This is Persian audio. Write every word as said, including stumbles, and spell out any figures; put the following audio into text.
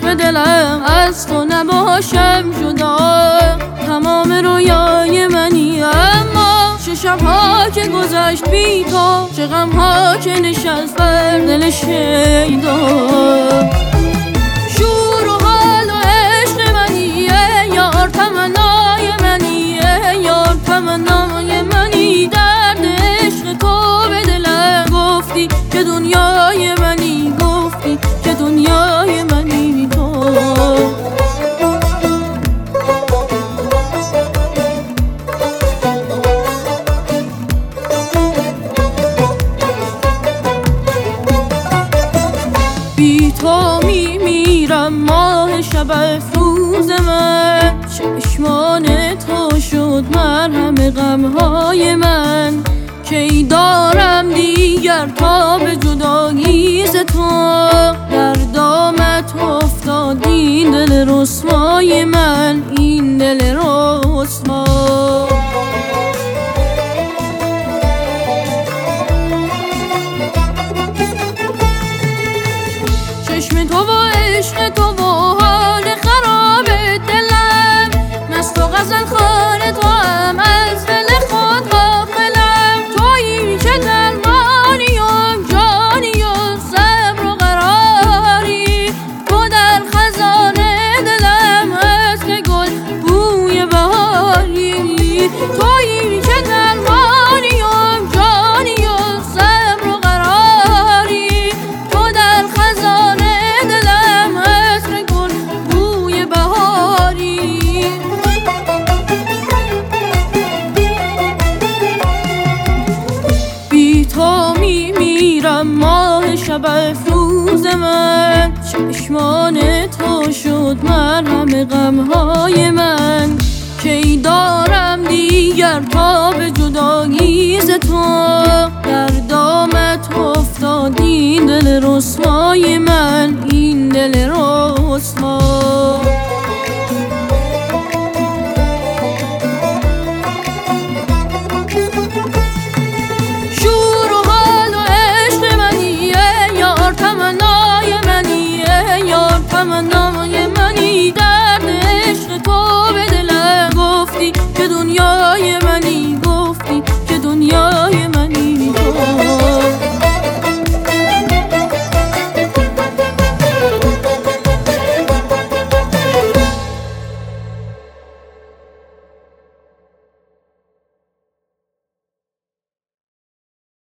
به دلم از تو نباشم جدا، تمام رویای منی. اما چه شبها که گذشت بی تو، چه غمها که نشست بر دل شیدا. شور و حال و عشق منی ای یار، تمنای منی ای یار، تمنای منی. درد عشق تو به دلم گفتی که دنیای منی، گفتی که دنیای منی تو. بی تو می میرم ماه شب افروز من، چشمان تو شد مرهم غمهای من. کی دارم دیگر تا به جدایی ز تو، در دامت افتاد این دل رسوای من، این دل رسوا. چشم تو و عشق تو و حال خراب دلم، مست و غزل خوان تو هم از دل خود غافلم. تویی که درمانی و جانی و صبر و قراری، تو در خزانه دلم هست که گل بوی بهاری. تویی که درمانی و جانی و صبر و قراری، تو در خزانه دلم هست که گل بوی بهاری. بی تو می میرم ماه شب افروز من، چشمان تو شد مرهم غمهای من. کی دارم دیگر تا به جدایی ز تو، در دامت افتاد این دل رسوای من، این دل رسوا.